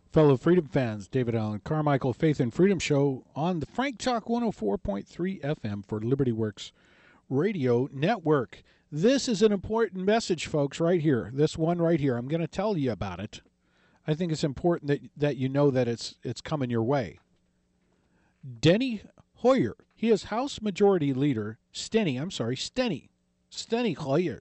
Fellow freedom fans, David Allen Carmichael, Faith and Freedom Show on the Frank Talk 104.3 FM for Liberty Works Radio Network. This is an important message, folks, right here. This one right here. I'm going to tell you about it. I think it's important that you know that it's coming your way. Steny Hoyer. He is House Majority Leader. Steny Hoyer.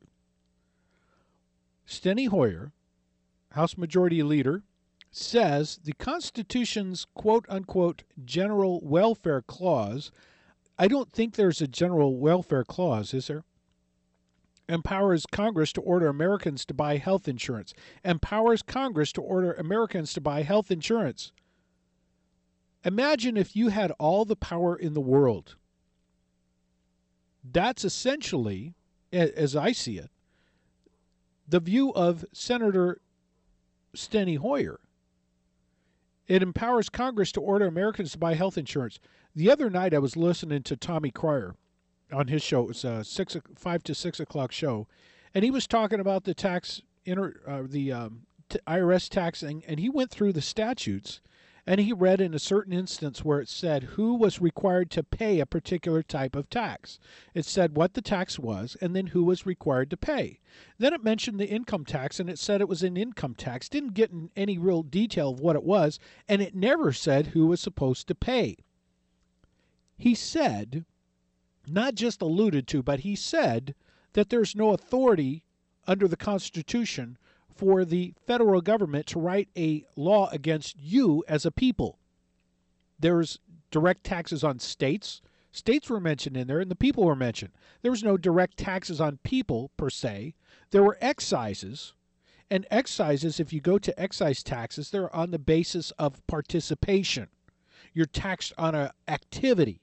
Steny Hoyer, House Majority Leader, says the Constitution's quote-unquote general welfare clause, I don't think there's a general welfare clause, is there? Empowers Congress to order Americans to buy health insurance. Empowers Congress to order Americans to buy health insurance. Imagine if you had all the power in the world. That's essentially, as I see it, the view of Senator Steny Hoyer. It empowers Congress to order Americans to buy health insurance. The other night I was listening to Tommy Cryer on his show. It was a 5 to 6 o'clock show. And he was talking about the IRS taxing, and he went through the statutes, and he read in a certain instance where it said who was required to pay a particular type of tax. It said what the tax was and then who was required to pay. Then it mentioned the income tax, and it said it was an income tax. Didn't get in any real detail of what it was, and it never said who was supposed to pay. He said, not just alluded to, but he said that there's no authority under the Constitution for the federal government to write a law against you as a people. There's direct taxes on states. States were mentioned in there, and the people were mentioned. There was no direct taxes on people, per se. There were excises. And excises, if you go to excise taxes, they're on the basis of participation. You're taxed on an activity.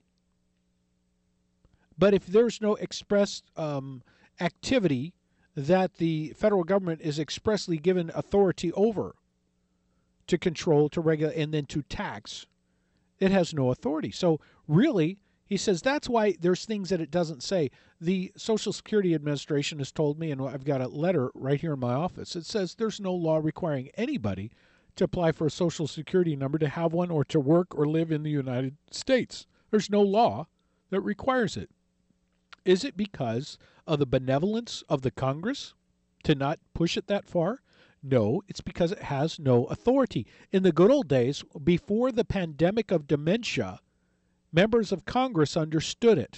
But if there's no express activity that the federal government is expressly given authority over to control, to regulate, and then to tax, it has no authority. So really, he says that's why there's things that it doesn't say. The Social Security Administration has told me, and I've got a letter right here in my office, it says there's no law requiring anybody to apply for a Social Security number, to have one, or to work or live in the United States. There's no law that requires it. Is it because of the benevolence of the Congress to not push it that far? No, it's because it has no authority. In the good old days, before the pandemic of dementia, members of Congress understood it.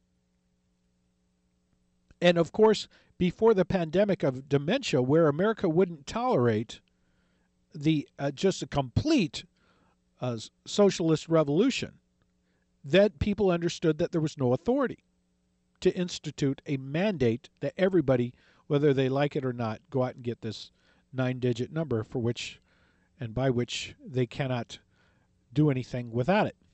And of course, before the pandemic of dementia, where America wouldn't tolerate the just a complete socialist revolution, that people understood that there was no authority to institute a mandate that everybody, whether they like it or not, go out and get this 9-digit number for which and by which they cannot do anything without it.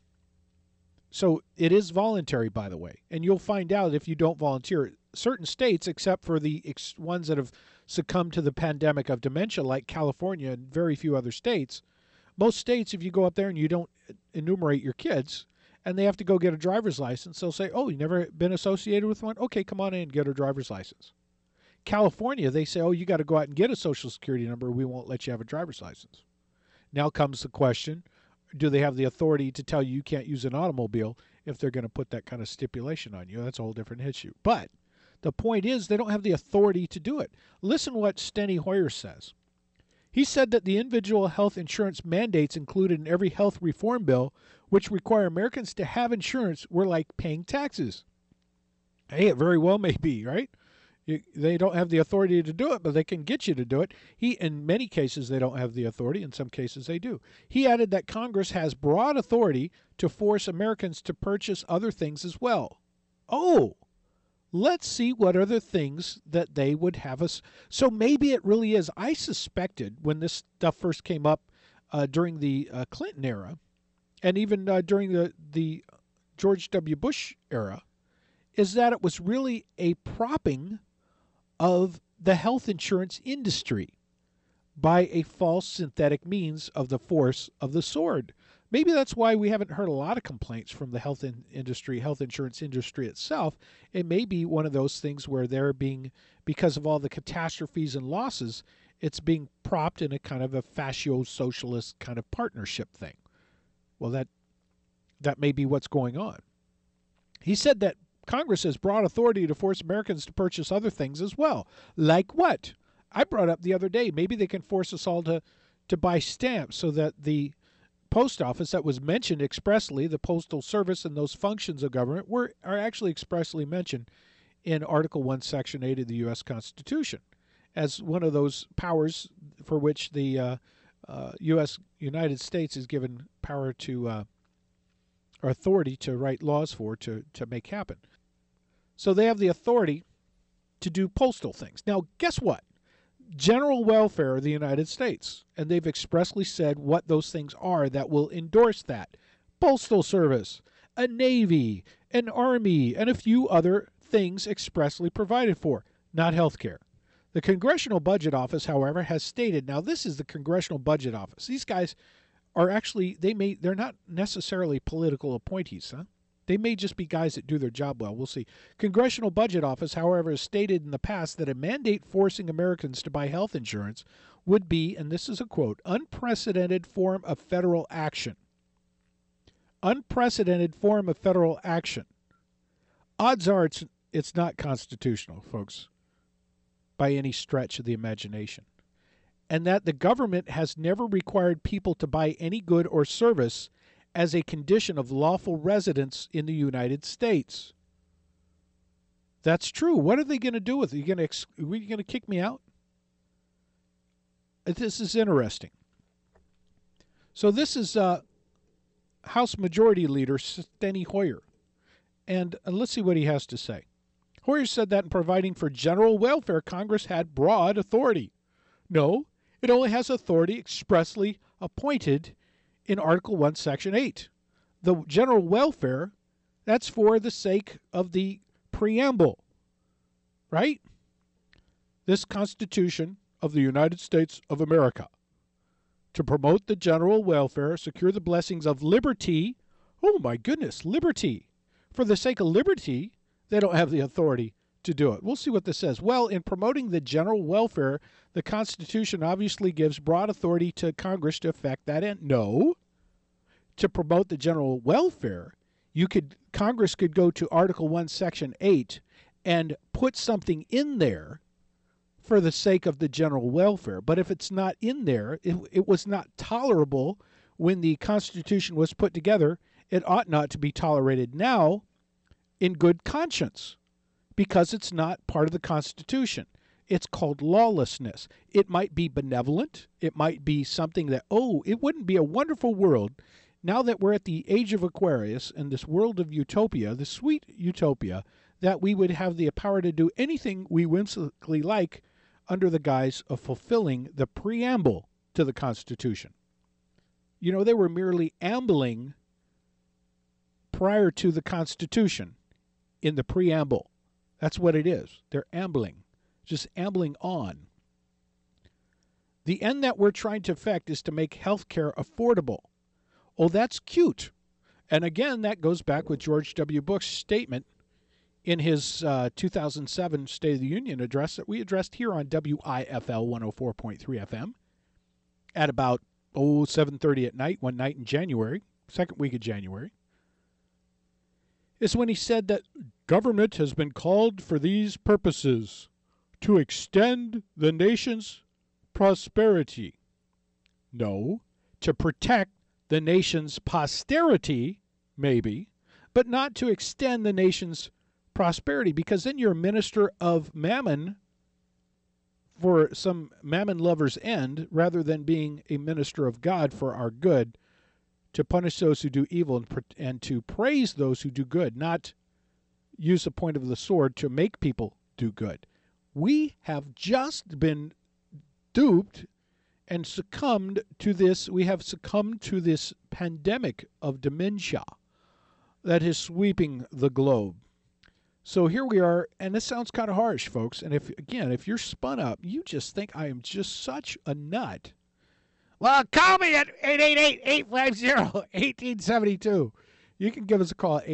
So it is voluntary, by the way, and you'll find out if you don't volunteer. Certain states, except for the ones that have succumbed to the pandemic of dementia, like California and very few other states, most states, if you go up there and you don't enumerate your kids, and they have to go get a driver's license, they'll say, oh, you never been associated with one? Okay, come on in and get a driver's license. California, they say, oh, you got to go out and get a Social Security number. We won't let you have a driver's license. Now comes the question, do they have the authority to tell you you can't use an automobile if they're going to put that kind of stipulation on you? That's a whole different issue. But the point is they don't have the authority to do it. Listen what Steny Hoyer says. He said that the individual health insurance mandates included in every health reform bill, which require Americans to have insurance, were like paying taxes. Hey, it very well may be, right? They don't have the authority to do it, but they can get you to do it. In many cases, they don't have the authority. In some cases, they do. He added that Congress has broad authority to force Americans to purchase other things as well. Oh, let's see what other things that they would have us. So maybe it really is. I suspected when this stuff first came up during the Clinton era, and even during the George W. Bush era, is that it was really a propping of the health insurance industry by a false synthetic means of the force of the sword. Maybe that's why we haven't heard a lot of complaints from the health insurance industry itself. It may be one of those things where they're being, because of all the catastrophes and losses, it's being propped in a kind of a fascio-socialist kind of partnership thing. Well, that may be what's going on. He said that Congress has broad authority to force Americans to purchase other things as well. Like what? I brought up the other day, maybe they can force us all to buy stamps so that the post office that was mentioned expressly, the Postal Service and those functions of government, are actually expressly mentioned in Article 1, Section 8 of the U.S. Constitution as one of those powers for which the United States is given power to or authority to write laws for, to make happen. So they have the authority to do postal things. Now, guess what? General welfare of the United States. And they've expressly said what those things are that will endorse that. Postal Service, a Navy, an Army, and a few other things expressly provided for, not health care. The Congressional Budget Office, however, has stated, now this is the Congressional Budget Office. These guys are actually, they're not necessarily political appointees, huh? They may just be guys that do their job well. We'll see. Congressional Budget Office, however, has stated in the past that a mandate forcing Americans to buy health insurance would be, and this is a quote, unprecedented form of federal action. Unprecedented form of federal action. Odds are it's not constitutional, folks, by any stretch of the imagination. And that the government has never required people to buy any good or service as a condition of lawful residence in the United States. That's true. What are they going to do with it? Are you going to kick me out? This is interesting. So this is House Majority Leader Steny Hoyer. And let's see what he has to say. Hoyer said that in providing for general welfare, Congress had broad authority. No, it only has authority expressly appointed in Article 1, Section 8. The general welfare, that's for the sake of the preamble, right? This Constitution of the United States of America, to promote the general welfare, secure the blessings of liberty. Oh my goodness, liberty. For the sake of liberty, they don't have the authority to do it. We'll see what this says. Well, in promoting the general welfare, the Constitution obviously gives broad authority to Congress to effect that end. No. To promote the general welfare, Congress could go to Article 1, Section 8 and put something in there for the sake of the general welfare. But if it's not in there, it was not tolerable when the Constitution was put together. It ought not to be tolerated now in good conscience, because it's not part of the Constitution. It's called lawlessness. It might be benevolent. It might be something that, it wouldn't be a wonderful world now that we're at the age of Aquarius and this world of utopia, the sweet utopia, that we would have the power to do anything we whimsically like under the guise of fulfilling the preamble to the Constitution. You know, they were merely ambling prior to the Constitution in the preamble. That's what it is. They're ambling, just ambling on. The end that we're trying to effect is to make health care affordable. Oh, that's cute. And again, that goes back with George W. Bush's statement in his 2007 State of the Union address that we addressed here on WIFL 104.3 FM at about 7:30 at night, one night in January, second week of January. Is when he said that government has been called for these purposes, to extend the nation's prosperity. No, to protect the nation's posterity, maybe, but not to extend the nation's prosperity, because then you're a minister of mammon for some mammon lover's end, rather than being a minister of God for our good, to punish those who do evil and to praise those who do good, not use the point of the sword to make people do good. We have just been duped and succumbed to this. We have succumbed to this pandemic of dementia that is sweeping the globe. So here we are, and this sounds kind of harsh, folks. And if you're spun up, you just think I am just such a nut. Well, call me at 888-850-1872. You can give us a call at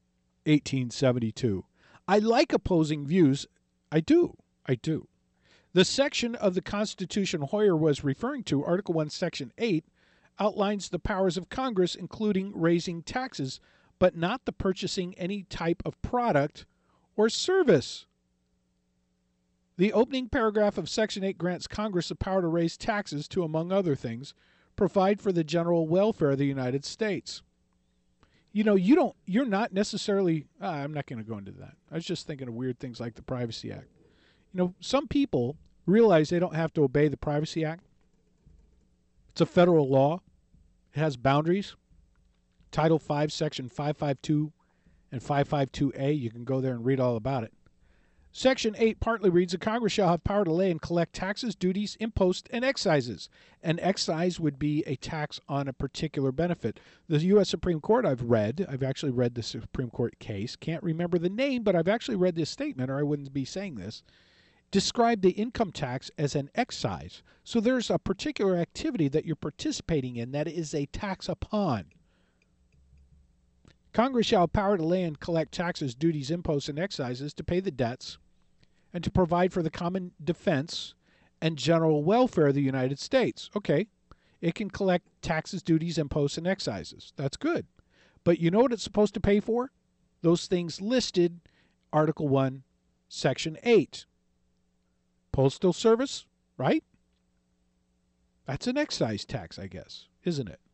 888-850-1872. I like opposing views. I do. The section of the Constitution Hoyer was referring to, Article 1, Section 8, outlines the powers of Congress, including raising taxes, but not the purchasing any type of product or service. The opening paragraph of Section 8 grants Congress the power to raise taxes to, among other things, provide for the general welfare of the United States. You know, you're not necessarily, I'm not going to go into that. I was just thinking of weird things like the Privacy Act. You know, some people realize they don't have to obey the Privacy Act. It's a federal law. It has boundaries. Title 5, Section 552 and 552A. You can go there and read all about it. Section 8 partly reads, the Congress shall have power to lay and collect taxes, duties, imposts, and excises. An excise would be a tax on a particular benefit. The U.S. Supreme Court I've actually read the Supreme Court case. Can't remember the name, but I've actually read this statement, or I wouldn't be saying this. Describe the income tax as an excise. So there's a particular activity that you're participating in that is a tax upon. Congress shall have power to lay and collect taxes, duties, imposts, and excises, to pay the debts, and to provide for the common defense and general welfare of the United States. Okay, it can collect taxes, duties, imposts, and excises. That's good. But you know what it's supposed to pay for? Those things listed, Article 1, Section 8. Postal Service, right? That's an excise tax, I guess, isn't it?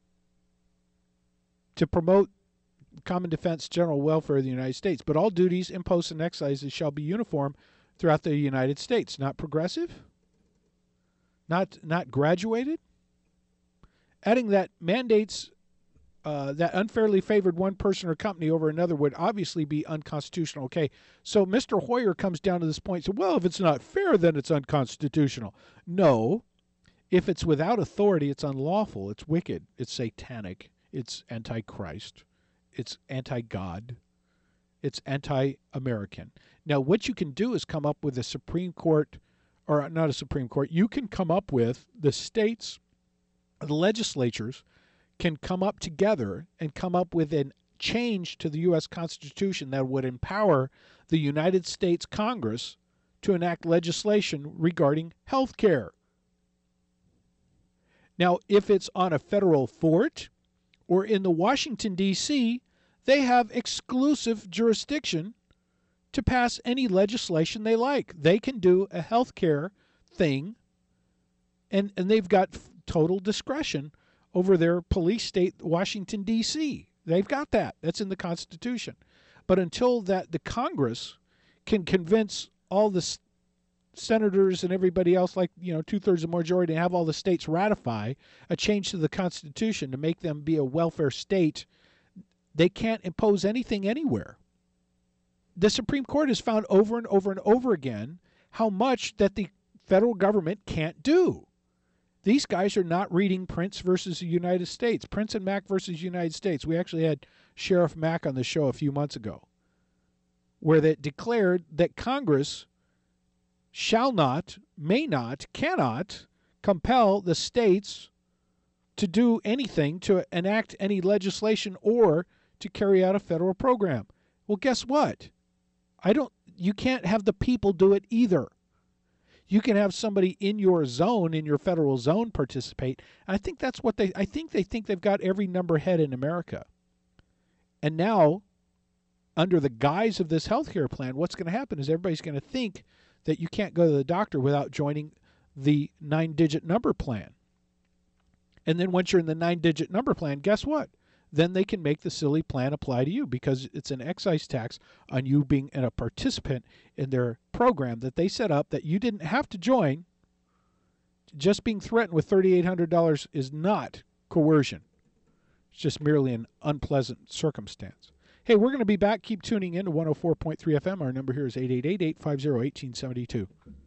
To promote common defense, general welfare of the United States. But all duties, imposts, and excises shall be uniform throughout the United States. Not progressive? Not graduated? Adding that mandates that unfairly favored one person or company over another would obviously be unconstitutional. Okay, so Mr. Hoyer comes down to this point and says, well, if it's not fair, then it's unconstitutional. No. If it's without authority, it's unlawful. It's wicked. It's satanic. It's anti-Christ. It's anti-God. It's anti-American. Now, what you can do is come up with a Supreme Court, or not a Supreme Court, you can come up with the states, the legislatures can come up together and come up with a change to the U.S. Constitution that would empower the United States Congress to enact legislation regarding health care. Now, if it's on a federal fort or in the Washington, D.C., they have exclusive jurisdiction to pass any legislation they like. They can do a health care thing, and they've got total discretion over their police state, Washington, D.C. They've got that. That's in the Constitution. But until that, the Congress can convince all the senators and everybody else, like, you know, 2/3 of the majority, and have all the states ratify a change to the Constitution to make them be a welfare state, they can't impose anything anywhere. The Supreme Court has found over and over and over again how much that the federal government can't do. These guys are not reading Prince versus the United States. Prince and Mack versus United States. We actually had Sheriff Mack on the show a few months ago, where they declared that Congress shall not, may not, cannot compel the states to do anything, to enact any legislation, or to carry out a federal program. Well, guess what? You can't have the people do it either. You can have somebody in your zone, in your federal zone, participate. And I think that's what they think they've got every number head in America. And now, under the guise of this health care plan, what's going to happen is everybody's going to think that you can't go to the doctor without joining the 9-digit number plan. And then once you're in the 9-digit number plan, guess what? Then they can make the silly plan apply to you, because it's an excise tax on you being a participant in their program that they set up that you didn't have to join. Just being threatened with $3,800 is not coercion. It's just merely an unpleasant circumstance. Hey, we're going to be back. Keep tuning in to 104.3 FM. Our number here is 888-850-1872.